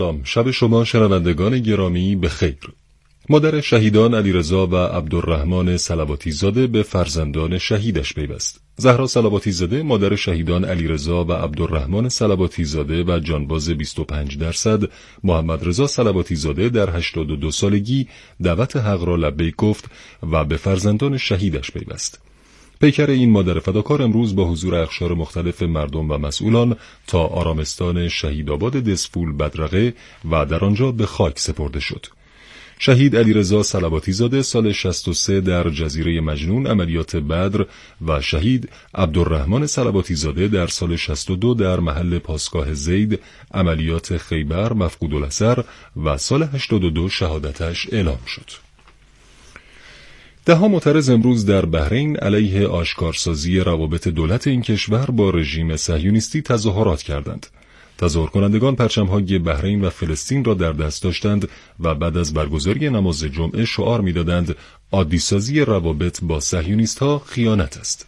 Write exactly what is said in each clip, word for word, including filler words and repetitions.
شب شما شنوندگان گرامی به خیر. مادر شهیدان علیرضا و عبدالرحمن صلواتی زاده به فرزندان شهیدش پیوست. زهرا صلواتی زاده مادر شهیدان علیرضا و عبدالرحمن صلواتی زاده و جانباز بیست و پنج درصد محمد رضا صلواتی زاده در هشتاد و دو سالگی دعوت حق را لبیک گفت و به فرزندان شهیدش پیوست. پیکر این مادر فداکار امروز با حضور اقشار مختلف مردم و مسئولان تا آرامستان شهیدآباد دسفول بدرقه و در آنجا به خاک سپرده شد. شهید علیرضا صلواتی زاده سال شصت و سه در جزیره مجنون عملیات بدر و شهید عبدالرحمن صلواتی زاده در سال شصت و دو در محل پاسگاه زید عملیات خیبر مفقود الاثر و سال هشتاد و دو شهادتش اعلام شد. ده ها معترض امروز در بحرین علیه آشکارسازی روابط دولت این کشور با رژیم صهیونیستی تظاهرات کردند. تظاهر کنندگان پرچم‌های بحرین و فلسطین را در دست داشتند و بعد از برگزاری نماز جمعه شعار می‌دادند عادی‌سازی روابط با صهیونیست‌ها خیانت است.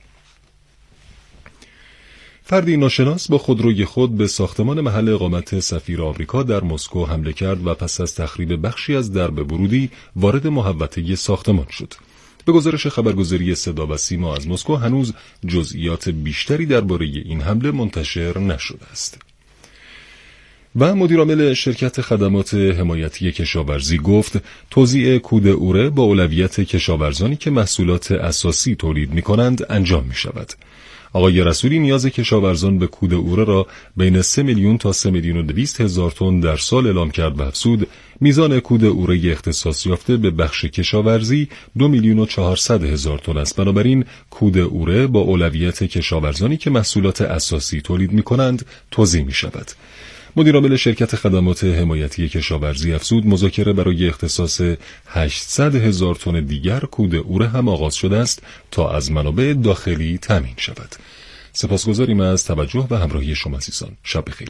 فردی ناشناس با خودروی خود به ساختمان محل اقامت سفیر آمریکا در مسکو حمله کرد و پس از تخریب بخشی از درب ورودی وارد محوطه ساختمان شد. به گزارش خبرگزاری صدا و سیما از مسکو هنوز جزئیات بیشتری درباره این حمله منتشر نشده است. و مدیرعامل شرکت خدمات حمایتی کشاورزی گفت توزیع کود اوره با اولویت کشاورزانی که محصولات اساسی تولید می‌کنند انجام می‌شود. آقای رسولی نیاز کشاورزان به کود اوره را بین سه میلیون تا سه میلیون و دویست هزار تن در سال اعلام کرد و افزود میزان کود اوره اختصاص یافته به بخش کشاورزی دو میلیون و چهارصد هزار تن است. بنابراین کود اوره با اولویت کشاورزانی که محصولات اساسی تولید می‌کنند توزیع می‌شود. مدیرعامل شرکت خدمات حمایتی کشاورزی افزود مذاکره برای اختصاص هشتصد هزار تن دیگر کود اوره هم آغاز شده است تا از منابع داخلی تامین شود. سپاسگزاریم از توجه و همراهی شما عزیزان. شب بخیر.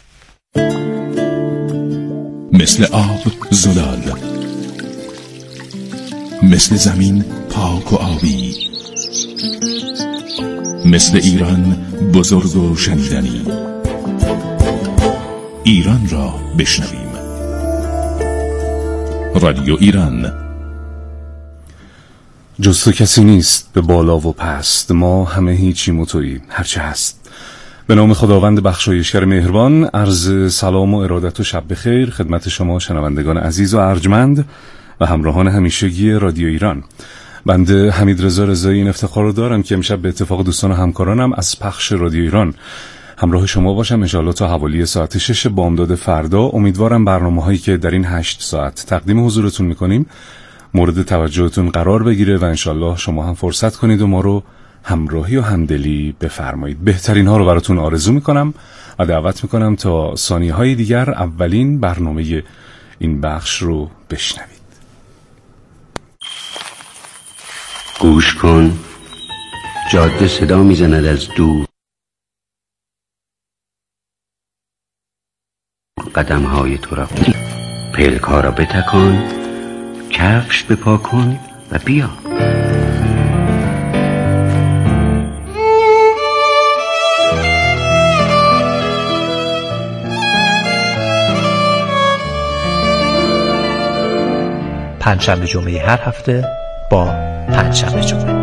مثل آب زلال، مثل زمین پاک و آبی، مثل ایران بزرگ و شنیدنی. ایران را بشنویم. رادیو ایران. جز تو کسی نیست به بالا و پست، ما همه هیچیم و تویی هرچه هست. به نام خداوند بخشایشگر مهربان، عرض سلام و ارادت و شب بخیر خدمت شما شنوندگان عزیز و ارجمند و همراهان همیشگی رادیو ایران. بنده حمیدرضا رضایی این افتخار رو دارم که امشب به اتفاق دوستان و همکارانم از پخش رادیو ایران همراه شما باشم انشاءالله تا حوالی ساعت شش بامداد فردا. امیدوارم برنامه هایی که در این هشت ساعت تقدیم حضورتون میکنیم مورد توجهتون قرار بگیره و انشاءالله شما هم فرصت کنید و ما رو همراهی و همدلی بفرمایید. بهترین ها رو براتون آرزو میکنم و دعوت میکنم تا ثانیه های دیگر اولین برنامه این بخش رو بشنوید. گوش کن، جاده صدا میزند از دور، قدم های تو را پلک ها را بتکان، کفش بپا کن و بیا. پنجشنبه جمعه هر هفته با پنجشنبه جمعه.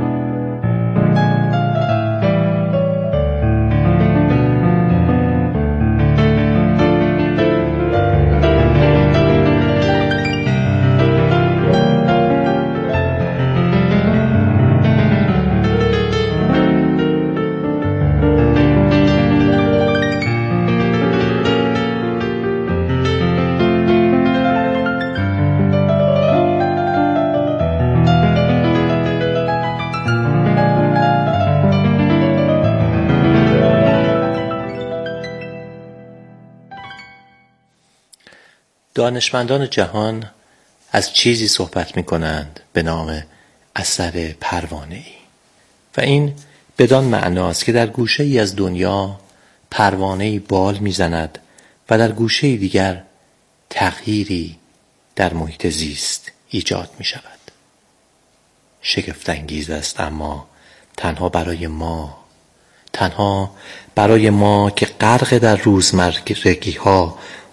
دانشمندان جهان از چیزی صحبت می کنند به نام اثر پروانه‌ای و این بدان معناست که در گوشه ای از دنیا پروانه‌ای بال می زند و در گوشه دیگر تغییری در محیط زیست ایجاد می شود. شگفت انگیز است، اما تنها برای ما، تنها برای ما که غرق در روزمرگی ها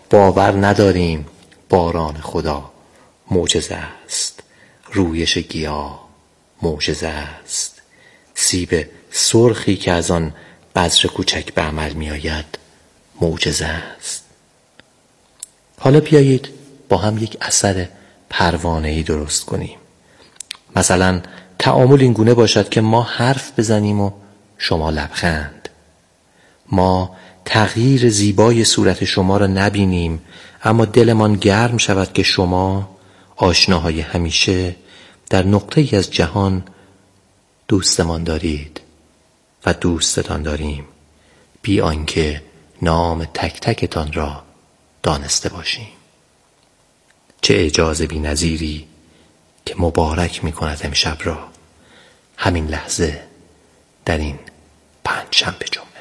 باور نداریم باران خدا معجزه است، رویش گیاه معجزه است، سیب سرخی که از آن بذر کوچک به عمل می آید معجزه است. حالا بیایید با هم یک اثر پروانه‌ای درست کنیم. مثلا تعامل این گونه باشد که ما حرف بزنیم و شما لبخند، ما تغییر زیبای صورت شما را نبینیم اما دلمان گرم شود که شما آشناهای همیشه در نقطه‌ای از جهان دوستمان دارید و دوستتان داریم بی آنکه نام تک تکتان را دانسته باشیم. چه اعجاز بی نظیری که مبارک می کند امشب را، همین لحظه در این پنجشنبه جمعه.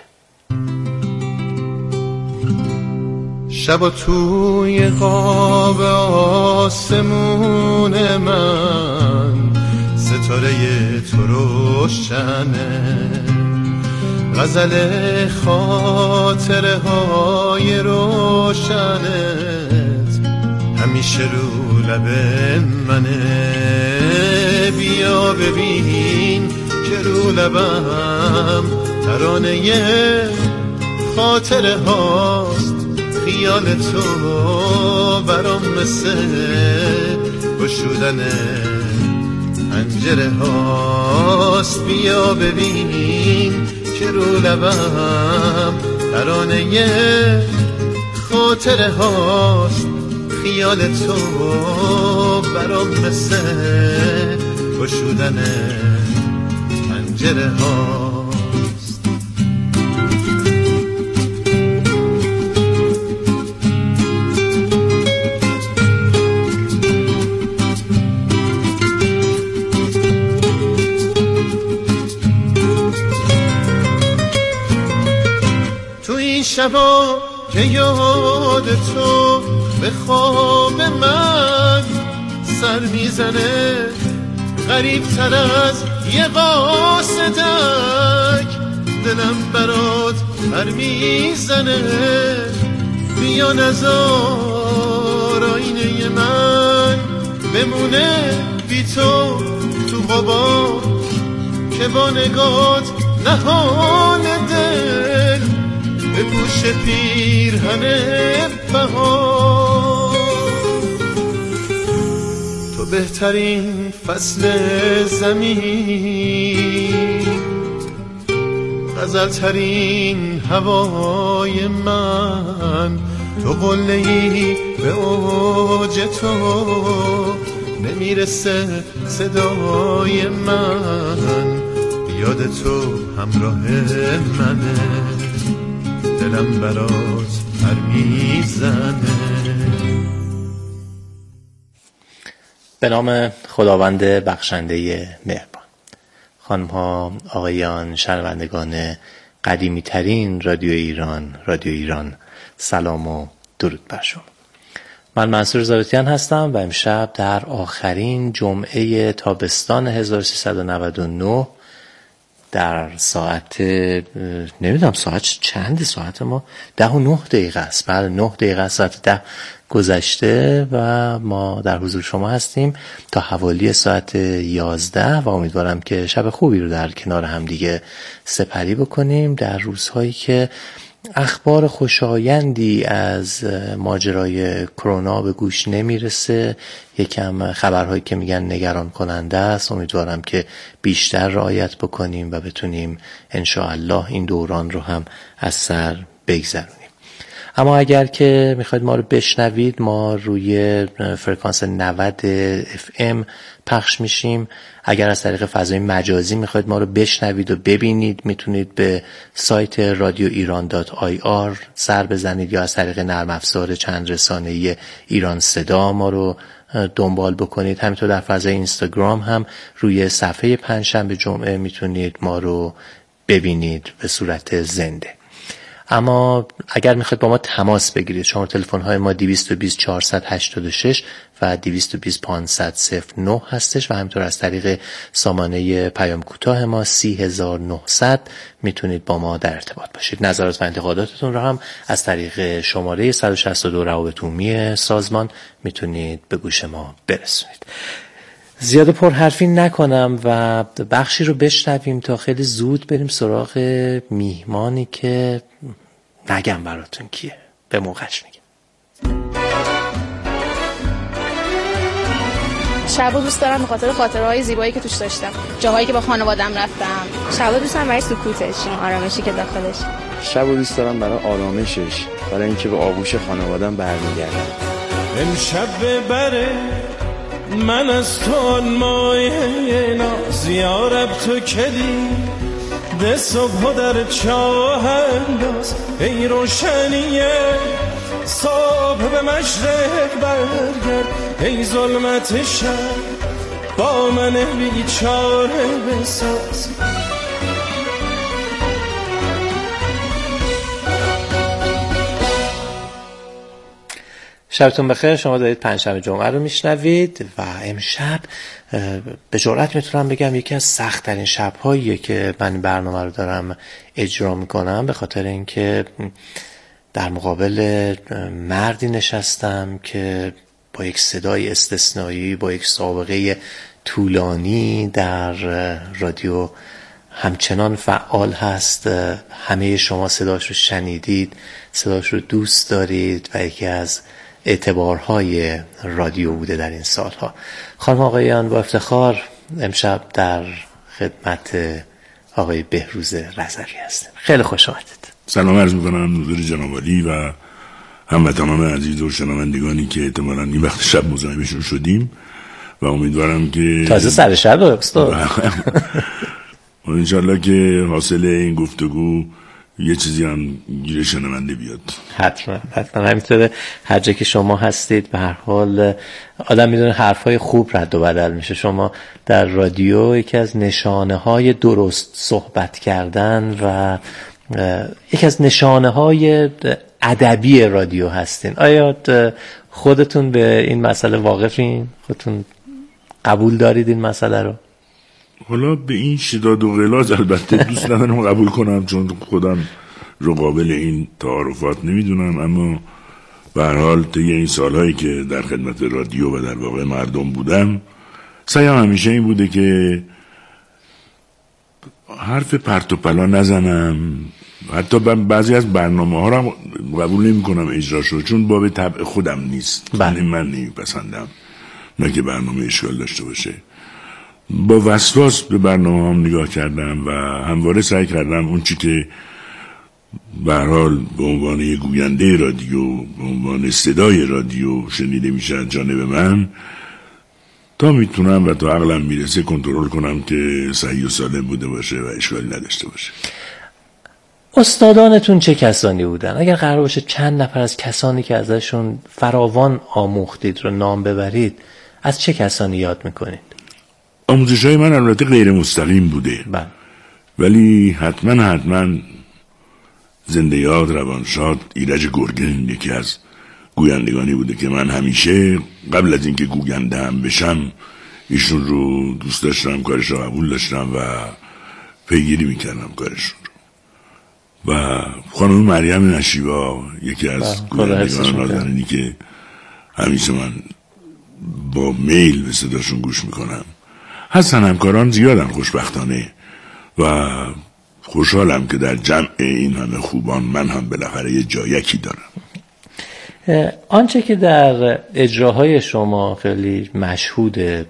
شب توی قاب آسمون من ستاره تو روشنه، غزل خاطره های روشنت همیشه رو لب منه. بیا ببین که رو لبم ترانه خاطره هاست، خیال تو برام مثل گشودن پنجره هاست. بیا ببین که رو لبم ترانه خاطره هاست، خیال تو برام مثل گشودن پنجره هاست. شبا که یاد تو به خواب من سر میزنه، غریب تر از یه قاصدک دلم برات پر میزنه. بیا نزار آینه من بمونه بی تو تو غبار، که با نگات نهان دل بپوش پیرهن بهار. تو بهترین فصل زمین، غزلترین هوای من، تو قله‌ای به اوج تو نمیرسه صدای من. یاد تو همراه منه، دلم برات پر میزنه. به نام خداوند بخشنده مهربان. خانم ها، آقایان، شنوندگان قدیمی ترین رادیو ایران، رادیو ایران، سلام و درود بر شما. من منصور زاویتیان هستم و امشب در آخرین جمعه تابستان هزار و سیصد و نود و نه در ساعت نمیدونم ساعت چند ساعت ما ده و نه دقیقه است. بله نه دقیقه ساعت ده گذشته و ما در حضور شما هستیم تا حوالی ساعت یازده و امیدوارم که شب خوبی رو در کنار هم دیگه سپری بکنیم در روزهایی که اخبار خوشایندی از ماجرای کرونا به گوش نمیرسه. یکم خبرهایی که میگن نگران کننده است. امیدوارم که بیشتر رعایت بکنیم و بتونیم انشاءالله این دوران رو هم از سر بگذرونیم. اما اگر که میخواید ما رو بشنوید، ما روی فرکانس نود اف ام پخش میشیم. اگر از طریق فضای مجازی میخواید ما رو بشنوید و ببینید، میتونید به سایت رادیو ایران دات آی آر سر بزنید یا از طریق نرم افزار چند رسانه‌ای ایران صدا ما رو دنبال بکنید. همینطور در فضای اینستاگرام هم روی صفحه پنجشنبه جمعه میتونید ما رو ببینید به صورت زنده. اما اگر میخواید با ما تماس بگیرید، شما تلفن های ما دویست و بیست چهارصد و هشتاد و شش و دویست و بیست پانصد صفر نه هستش و همینطور از طریق سامانه پیام کوتاه ما سی هزار و نهصد میتونید با ما در ارتباط باشید. نظرات و انتقاداتتون رو هم از طریق شماره صد و شصت و دو روابط عمومی سازمان میتونید به گوش ما برسونید. زیاده پرحرفی نکنم و بخشی رو بشنویم تا خیلی زود بریم سراغ میهمانی که نگم براتون کیه، به موقعش میگم. شبو دوست دارم به خاطر خاطره‌های زیبایی که توش داشتم، جاهایی که با خانواده‌ام رفتم. شبو دوست دارم برای سکوتش، آرامشی که داخلش. شبو دوست دارم برای آرامشش، برای اینکه به آغوش خانواده‌ام برمیگردم. امشب ببره من از تو آن مایه ناز، یارب تو کدی ده صبح در چاه انداز، ای روشنیه صبح به مشرق برگرد، ای ظلمت شب با من بیچاره بساز. شبتون بخیر. شما دارید پنجشنبه جمعه رو میشنوید و امشب به جرئت میتونم بگم یکی از سخت ترین شب‌هاییه که من برنامه رو دارم اجرا میکنم، به خاطر اینکه در مقابل مردی نشستم که با یک صدای استثنایی، با یک سابقه طولانی در رادیو همچنان فعال هست. همه شما صداش رو شنیدید، صداش رو دوست دارید و یکی از اعتبارهای رادیو بوده در این سالها. خانم آقایان، با افتخار امشب در خدمت آقای بهروز رضوی هستیم. خیلی خوش آمدید. سلام عرض میکنم حضور جناب عالی و هموطنان عزیز و شنوندگانی که احتمالاً این وقت شب مزاحمشون شدیم و امیدوارم که تازه سر شب استاد انشالله که حاصل این گفتگو یه چیزی هم گیره شنونده بیاد. حتما حتما همینطوره. هر جا که شما هستید به هر حال آدم میدونه حرفای خوب رد و بدل میشه. شما در رادیو یکی از نشانه های درست صحبت کردن و یکی از نشانه های ادبی رادیو هستین. آیا خودتون به این مسئله واقفین؟ خودتون قبول دارید این مسئله رو؟ حالا به این شداد و غلاظ البته دوست ندارم قبول کنم، چون خودم رو قابل این تعارفات نمیدونم، اما به هر حال طی این سالهایی که در خدمت رادیو و در واقع مردم بودم، سعیم همیشه این بوده که حرف پرت و پلا نزنم. حتی بعضی از برنامه ها رو قبول نمی کنم اجرا شد، چون باب طبع خودم نیست. بله. من نمیپسندم نه که برنامه اشکال داشته باشه. با وسواس به برنامه هم نگاه کردم و همواره سعی کردم اون چی که به هر حال به عنوان یک گوینده رادیو، به عنوان صدای رادیو شنیده میشه از جانب من، تا میتونم و تا عقلم میرسه کنترل کنم که صحیح و سالم بوده باشه و اشکالی نداشته باشه. استادانتون چه کسانی بودن؟ اگر قرار باشه چند نفر از کسانی که ازشون فراوان آموختید رو نام ببرید، از چه کسانی یاد میکنید؟ آموزش های من البته غیر مستقیم بوده، بله. ولی حتما حتما زنده یاد روانشاد ایرج گرگین یکی از گویندگانی بوده که من همیشه قبل از اینکه گوینده هم بشم ایشون رو دوست داشتم، کارش رو قبول داشتم و پیگیری میکردم کارشون رو. و خانم مریم نشیبا یکی از گویندگان نازنینی که همیشه من با میل به صداشون گوش میکنم. هستن همکاران زیادن خوشبختانه و خوشحالم که در جمع این همه خوبان من هم بالاخره یه جایکی دارم. آنچه که در اجراهای شما خیلی مشهوده،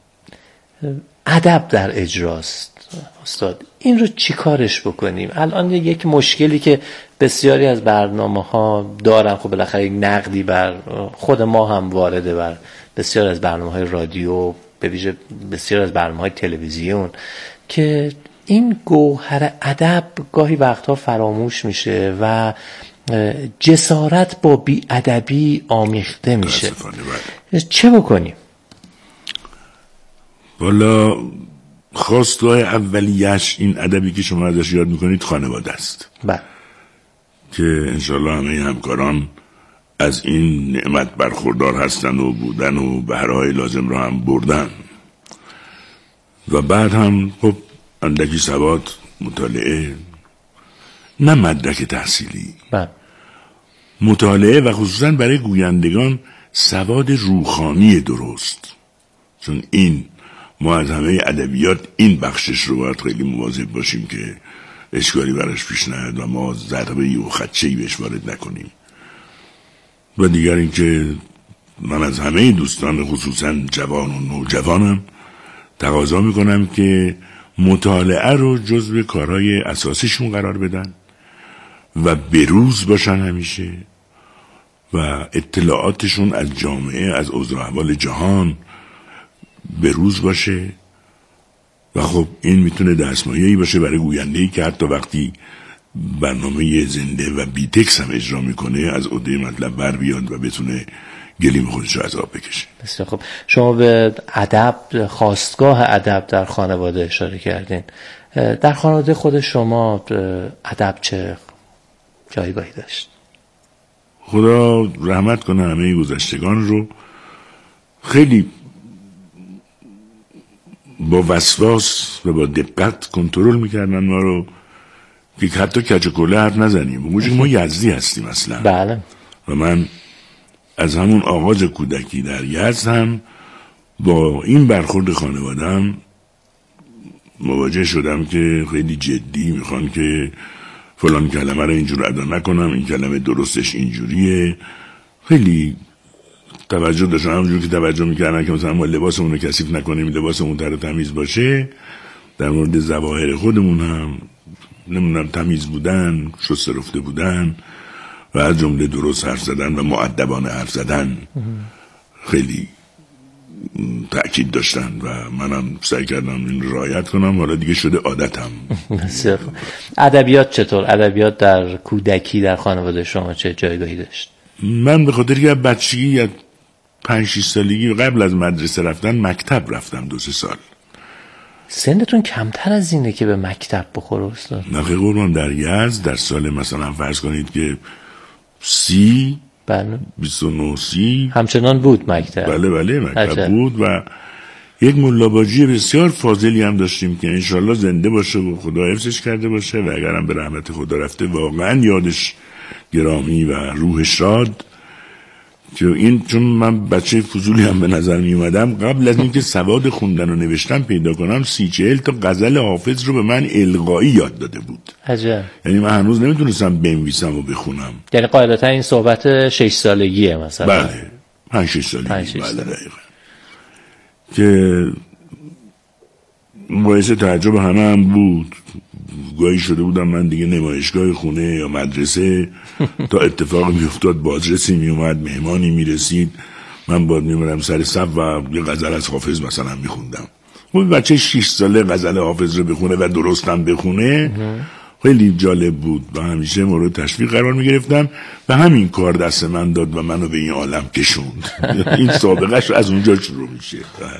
ادب در اجراست استاد، این رو چی کارش بکنیم؟ الان یک مشکلی که بسیاری از برنامه ها دارن، خب بالاخره یک نقدی بر خود ما هم وارده بر بسیار از برنامه های رادیو، به ویژه بسیار از برنامه های تلویزیون، که این گوهر ادب گاهی وقتها فراموش میشه و جسارت با بی ادبی آمیخته میشه. چه بکنیم؟ والا خواستگاه اولیش این ادبی که شما ازش یاد میکنید خانواده است. بله. که انشالله همه همکاران از این نعمت برخوردار هستن و بودن و بهرهای لازم را هم بردن. و بعد هم خب اندکی سواد، مطالعه، نه مدرک تحصیلی، بله، مطالعه و خصوصا برای گویندگان سواد روحانی درست. چون این ما از همه ادبیات این بخشش رو باید خیلی مواظب باشیم که اشکالی براش پیش نیاد و ما ضربه‌ای و خدشه‌ای بهش وارد نکنیم. و دیگر این که من از همه دوستان خصوصا جوان و نوجوانم تقاضا میکنم که مطالعه رو جزو کارهای اساسیشون قرار بدن و بروز باشن همیشه و اطلاعاتشون از جامعه، از اوضاع احوال جهان بروز باشه. و خب این میتونه دستمایه‌ای باشه برای گوینده‌ای که حتی وقتی برنامه زنده و بی تکس هم اجرا میکنه از عهده مطلب بر بیاد و بتونه گلیم خودش رو از آب بکشه. بسیار خب. شما به ادب، خواستگاه ادب در خانواده اشاره کردین. در خانواده خود شما ادب چه جایگاهی داشت؟ خدا رحمت کنه همه گذشتگان رو. خیلی با وسواس و با دقت کنترل میکردن ما رو که حتی کج و کوله حرف نزنیم. موجود ما یزدی هستیم اصلا. بله. و من از همون آغاز کودکی در یزد هم با این برخورد خانوادم مواجه شدم که خیلی جدی میخوان که فلان کلمه رو اینجور ادا نکنم، این کلمه درستش اینجوریه. خیلی توجه داشتن، همونجور که توجه میکردن که مثلا ما لباسمون رو کثیف نکنیم، لباسمون تر و تمیز باشه. در مورد ظواهر خودمون هم نمیدونم تمیز بودن، شسته رفته بودن و از جمله درست حرف زدن و مؤدبانه حرف زدن خیلی تأکید داشتن و منم سعی کردم این رعایت کنم. حالا دیگه شده عادتم. ادبیات چطور؟ ادبیات در کودکی در خانواده شما چه جایگاهی داشت؟ من به خاطر که بچگی از پنج شش سالگی قبل از مدرسه رفتن مکتب رفتم دو سه سال. سنتون کمتر از اینه که به مکتب بخوره استاد؟ نه خیلی قربان، در یزد در سال مثلا فرض کنید که سی بله بیست و نه سی همچنان بود مکتب. بله بله مکتب عجب. بود و یک ملاباجی بسیار فاضلی هم داشتیم که انشالله زنده باشه و خدا حفظش کرده باشه و اگرم به رحمت خدا رفته واقعا یادش گرامی و روحش شاد. که این چون من بچه فضولی هم به نظر می اومدم، قبل از اینکه سواد خوندن و نوشتن پیدا کنم سی چهل تا غزل حافظ رو به من القایی یاد داده بود. عجب. یعنی من هنوز نمیتونستم بنویسم و بخونم. یعنی قاعدتا این صحبت شش سالگیه مثلا؟ بله پنج شش سالگی. بله دقیقا. که باعث تعجب همه هم بود. گاهی شده بودم من دیگه نمایشگاه خونه یا مدرسه تا اتفاق میافتاد بازرسی میومد، مهمانی میرسید، من باید میمونم سر صف و یه غزل از حافظ مثلا میخوندم. اون بچه شش ساله غزل حافظ رو بخونه و درستم بخونه خیلی جالب بود و همیشه مورد تشویق قرار میگرفتم و همین کار دست من داد و منو به این عالم کشوند. این سابقهش از اونجا شروع میشه.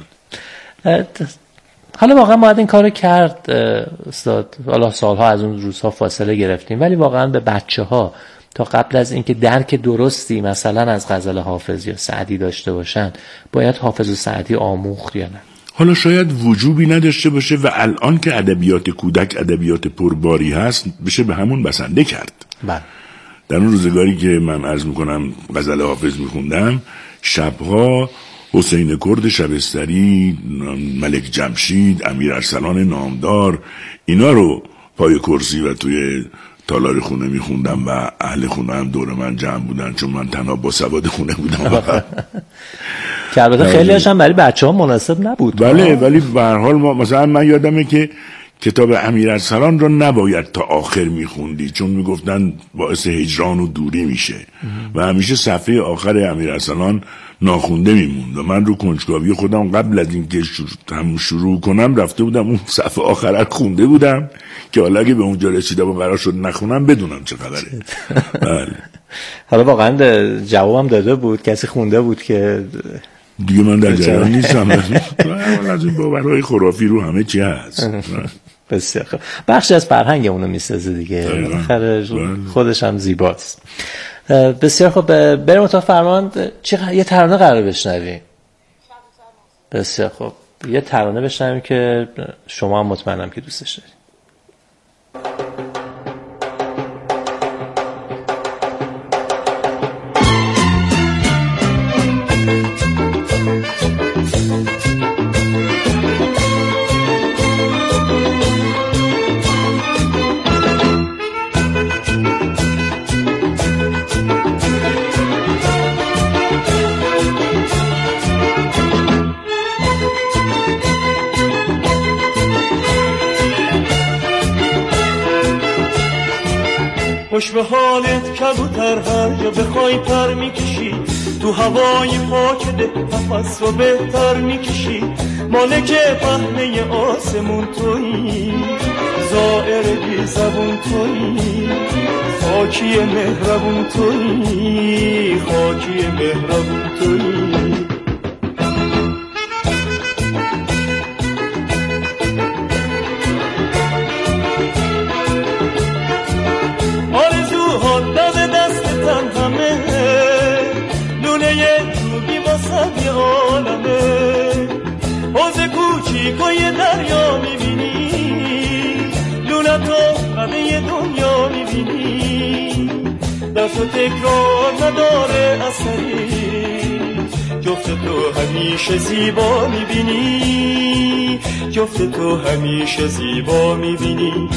حالا واقعا باید این کارو کرد استاد. حالا سالها از اون روزها فاصله گرفتیم ولی واقعا به بچه ها تا قبل از اینکه درک درستی مثلا از غزل حافظ یا سعدی داشته باشن باید حافظ و سعدی آموخت یا نه؟ حالا شاید وجوبی نداشته باشه و الان که ادبیات کودک ادبیات پرباری هست بشه به همون بسنده کرد. بله. در اون روزگاری که من عرض میکنم غزل حافظ میخوندم، شبها حسین کرد شبستری، ملک جمشید، امیر ارسلان نامدار، اینا رو پای کرسی و توی تالار خونه میخوندم و اهل خونه هم دور من جمع بودن چون من تنها با سواد خونه بودم. که البته خیلی هاشم برای بچه ها مناسب نبود. بله ولی به هر حال ما مثلا من یادمه که کتاب امیر ارسلان رو نباید تا آخر میخوندی چون میگفتن باعث هجران و دوری میشه و همیشه صفحه آخر امیر ارسلان ناخونده میموند و من رو کنجکاوی خودم قبل از اینکه شروع, شروع کنم رفته بودم اون صفحه آخر رو خونده بودم که حالا اگه به اونجا رسیدم و قرار شد نخونم بدونم چه خبره. بله. حالا واقعا جوابم داده بود، کسی خونده بود که دیگه من در جریان نیستم. از این باورهای خرافی رو همه چی هست. بسیار خوب. بخشی از فرهنگمون رو میسازه دیگه، بالاخره خودش هم زیباست. بسیار خوب، بریم اتاق فرمان. چه یه ترانه قراره بشنویم؟ بسیار خوب، یه ترانه بشنویم که شما هم مطمئنم که دوستش دارید. خوش به حالت کبوتر، هر جا بخوای پر میکشی، تو هوای پاک ده نفس رو بهتر میکشی. مالک پهنه آسمون تویی، زائر بی زبون تویی، خاکی مهربون تویی، خاکی مهربون تویی. کوچیکای دریا میبینی، لونه تو قده دنیا میبینی. دست و تکرار نداره اثری، جفت تو همیشه زیبا میبینی، جفت تو همیشه زیبا میبینی.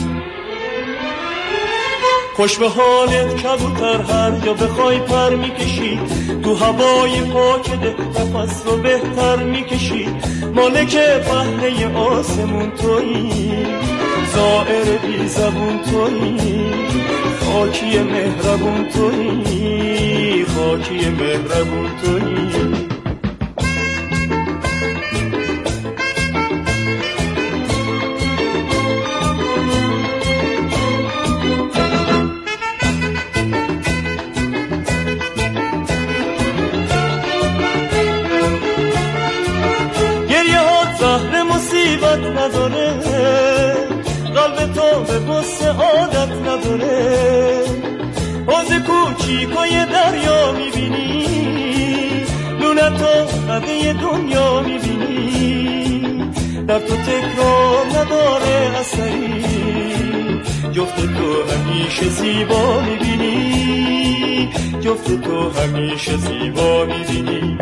خوش به حالت کبوتر، هر جا بخوای پر میکشی، تو هوای پاک ده نفس رو بهتر میکشی. مالک پهنه آسمون تویی، زائر بی زبون تویی، خاکی مهربون تویی، خاکی مهربون تویی. نداره قلب تو به بس عادت نداره. حوض کوچیکای دریا میبینی، لونه تو قده دنیا میبینی. در تو تکرار نداره اثری، جفت تو همیشه زیبا میبینی، جفت تو همیشه زیبا میبینی.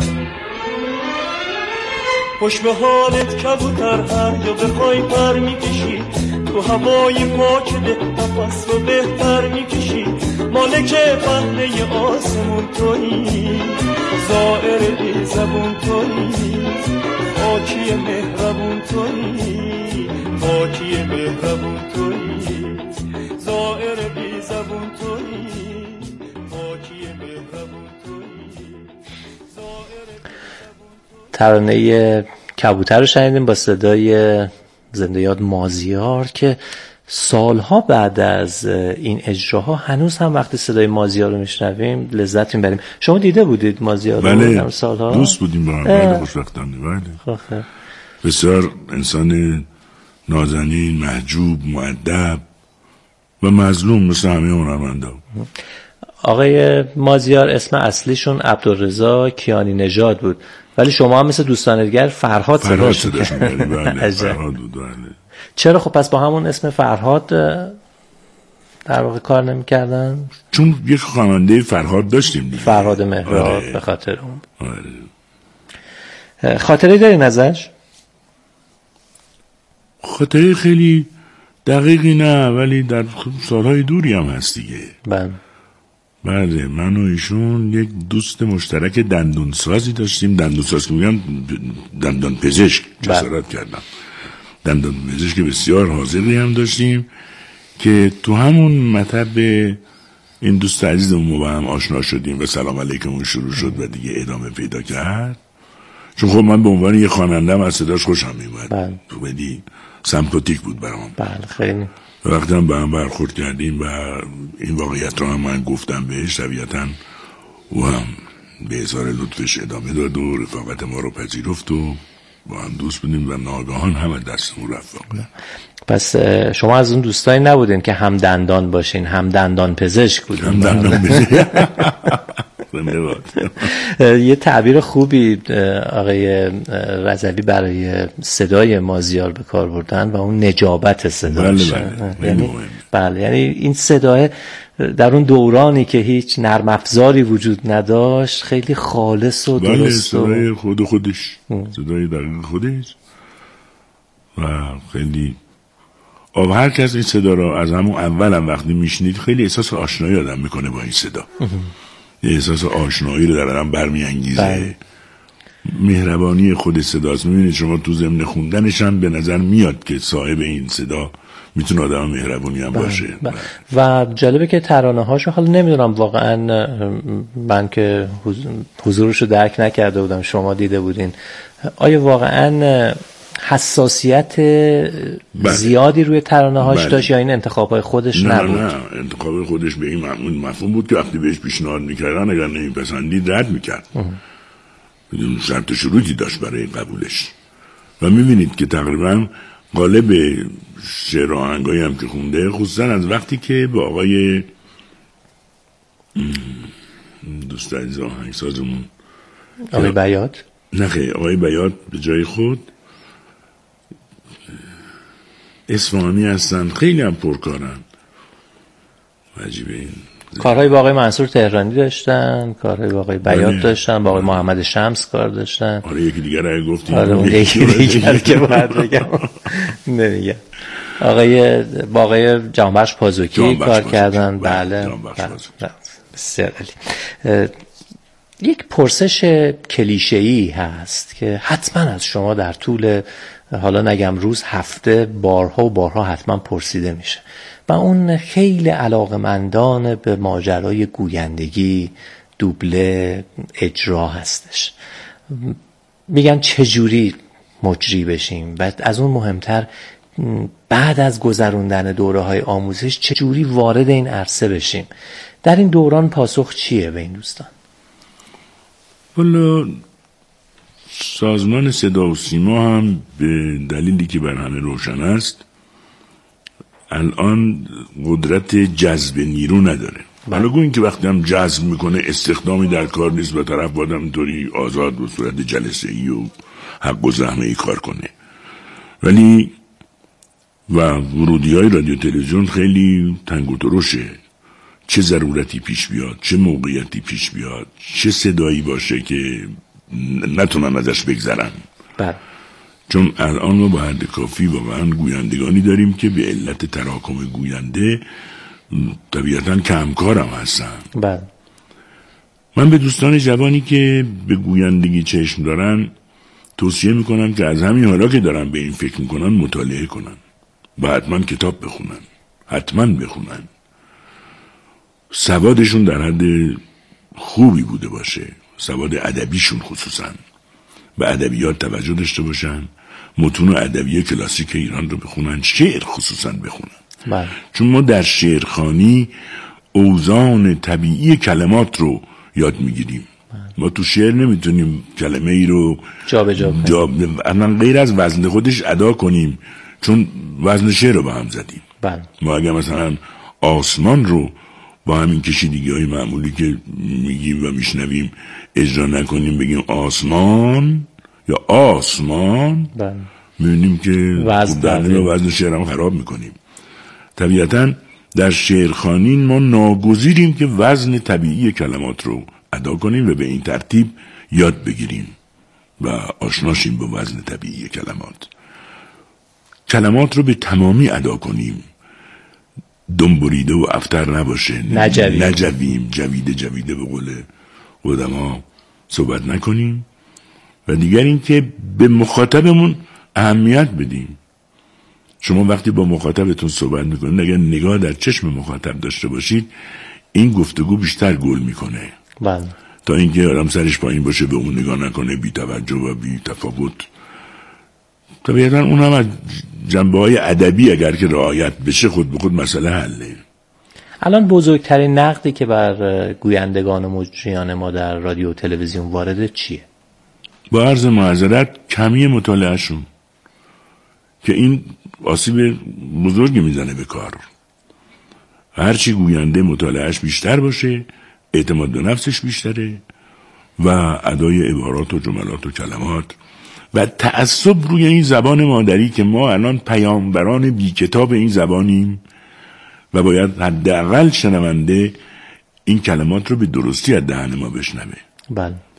خوش به حالت کبوتر، هر جا بخوای پر میکشی، تو هوای پاک ده نفس رو بهتر میکشی. مالک پهنه آسمون تویی، زائر بی زبون تویی، خاکی مهربون تویی، خاکی مهربون تویی، زائر بی زبون تویی، خاکی مهربون تویی، زائر بی زبون تویی. ترانه کبوتر رو شنیدیم با صدای زنده یاد مازیار که سالها بعد از این اجراها هنوز هم وقتی صدای مازیار رو میشنویم لذت میبریم. شما دیده بودید مازیار رو؟ بله، سالها دوست بودیم با هم. بله، خوشبختانه. بله، بسیار انسان نازنین، محجوب، مؤدب و مظلوم مثل همه هنرمندا. آقای مازیار اسم اصلیشون عبدالرضا کیانی نژاد بود، ولی شما هم مثل دوستان دیگر فرهاد صداش می‌کردید. بله، فرهاد بود. بله. چرا خب پس با همون اسم فرهاد در واقع کار نمی‌کردن؟ چون یک خواننده فرهاد داشتیم دیگه. فرهاد مهراب. آره. به خاطر اون. آره. خاطره دارین ازش؟ خاطره خیلی دقیقی نه، ولی در سالهای دوری هم هست دیگه. بله. بله، من و ایشون یک دوست مشترک دندونسازی داشتیم. دندونساز که میگم دندان پزشک، جسارت کردم. دندان پزشک بسیار حاضری هم داشتیم که تو همون مطب این دوست عزیزمون با هم آشنا شدیم و سلام علیکمون شروع شد و دیگه ادامه پیدا کرد. چون خب من به عنوان یه خواننده هم از صداش خوشم میومد. تو بدی سمپاتیک بود برام. بله، خیلی. وقتی هم با هم برخورد کردیم و این واقعیت رو هم من گفتم بهش، طبیعتاً او هم به اظهار لطفش ادامه داد و رفاقت ما رو پذیرفت و با هم دوست بودیم و ناگهان هم دستمون رفت. پس شما از اون دوستایی نبودین که هم دندان باشین، هم دندان پزشک بودین؟ هم دندان پزشک. یه تعبیر خوبی آقای رضوی برای صدای مازیار به کار بردن و اون نجابت صداش. بله بله. یعنی بله، یعنی این صدای در اون دورانی که هیچ نرم افزاری وجود نداشت خیلی خالص و بله، درست. صدای خود خودش، صدای دقیق خودش و خیلی آب. هر کس این صدا رو از همون اول هم وقتی میشنید خیلی احساس آشنایی آدم میکنه با این صدا. یه احساس آشنایی رو در آدم برمیانگیزه. مهربانی خود صداست. میبینید شما تو ضمن خوندنش هم به نظر میاد که صاحب این صدا میتونه آدم مهربانی هم باشه. بله. و جالبه که ترانه هاشو حالا نمیدونم واقعا، من که حضورشو درک نکرده بودم، شما دیده بودین، آیا واقعا حساسیت بله. زیادی روی ترانه هاش بله. داشت یا این انتخابای خودش نه نبود؟ نه نه انتخاب خودش به این مفهوم بود که وقتی بهش پیشنهاد میکردن اگر نمیپسندید رد میکرد. بدون شرط شروطی داشت برای قبولش. و میبینید که تقریبا غالب شعر و آهنگایی هم که خونده، خصوصا از وقتی که با آقای دوست عزیز آهنگسازمون آقای بیات، نه خیلی آقای بیات به جای خود اصفهانی هستن، خیلی هم پرکارن. عجیبه. این کارهای با آقای منصور تهرانی داشتن، کارهای با آقای بیات داشتن، با آقای محمد شمس کار داشتن. آره یکی دیگر رو گفتیم. آره اون یکی دیگر که باید بگم نمیگم. آقای با آقای جهانبخش پازوکی کار کردن. بله بسیار عالی. یک پرسش کلیشه‌ای هست که حتما از شما در طول، حالا نگم روز، هفته، بارها و بارها حتما پرسیده میشه و اون خیلی علاقمندان به ماجرای گویندگی، دوبله، اجرا هستش. میگن چجوری مجری بشیم و از اون مهمتر بعد از گذروندن دوره های آموزش چجوری وارد این عرصه بشیم. در این دوران پاسخ چیه به این دوستان؟ والا سازمان صدا و سیما هم به دلیلی که بر همه روشن است الان قدرت جذب نیرو نداره. حالا گویا این که وقتی هم جذب میکنه استخدامی در کار نیست و طرف باید هم اینطوری آزاد به صورت جلسه ای و حق و زحمه ای کار کنه. ولی و ورودی های رادیو تلویزیون خیلی تنگ و ترشه. چه ضرورتی پیش بیاد، چه موقعیتی پیش بیاد، چه صدایی باشه که نتونن ازش بگذرن. بله. چون الان ما با حد کافی واقعا گویندگانی داریم که به علت تراکم گوینده طبیعتاً کمکارم هستن. بله. من به دوستان جوانی که به گویندگی چشم دارن توصیه میکنم که از همین حالا که دارن به این فکر میکنن مطالعه کنن و حتما کتاب بخونن، حتما بخونن، سوادشون در حد خوبی بوده باشه، سواد ادبیشون خصوصا به ادبیات توجه داشته باشن، متون ادبی کلاسیک ایران رو بخونن، شعر خصوصا بخونن. بله. چون ما در شعرخوانی اوزان طبیعی کلمات رو یاد میگیریم. ما تو شعر نمیتونیم کلمه ای رو جا به جا کنیم، غیر از وزن خودش ادا کنیم، چون وزن شعر رو با هم زدیم. بله. ما اگر مثلا آسمان رو با همین کشیدگی های معمولی که میگیم و میشنویم اجرا نکنیم، بگیم آسمان یا آسمان، بله، میبینیم که وزن و وزن شعر هم خراب میکنیم. طبیعتا در شعرخوانی ما ناگزیریم که وزن طبیعی کلمات رو ادا کنیم و به این ترتیب یاد بگیریم و آشناشیم با وزن طبیعی کلمات. کلمات رو به تمامی ادا کنیم، دنبریده و افتر نباشه، نجویم, نجویم جویده جویده به قول قدما صحبت نکنیم. و دیگر این که به مخاطبمون اهمیت بدیم. شما وقتی با مخاطبتون صحبت میکنید اگر نگاه در چشم مخاطب داشته باشید این گفتگو بیشتر گل میکنه. بله. تا اینکه آدم سرش پایین باشه به اون نگاه نکنه، بی توجه و بی تفاوت. طبیعتا اون هم از جنبه های ادبی اگر که رعایت بشه خود به خود مسئله حله. الان بزرگترین نقدی که بر گویندگان و مجریان ما در رادیو و تلویزیون وارده چیه؟ با عرض معذرت کمی مطالعهشون، که این آسیب بزرگی میزنه به کار. هرچی گوینده مطالعهش بیشتر باشه، اعتماد به نفسش بیشتره و ادای عبارات و جملات و کلمات و تعصب روی این زبان مادری که ما الان پیامبران بی کتاب این زبانیم و باید حداقل شنونده این کلمات رو به درستی از دهن ما بشنوه. بله.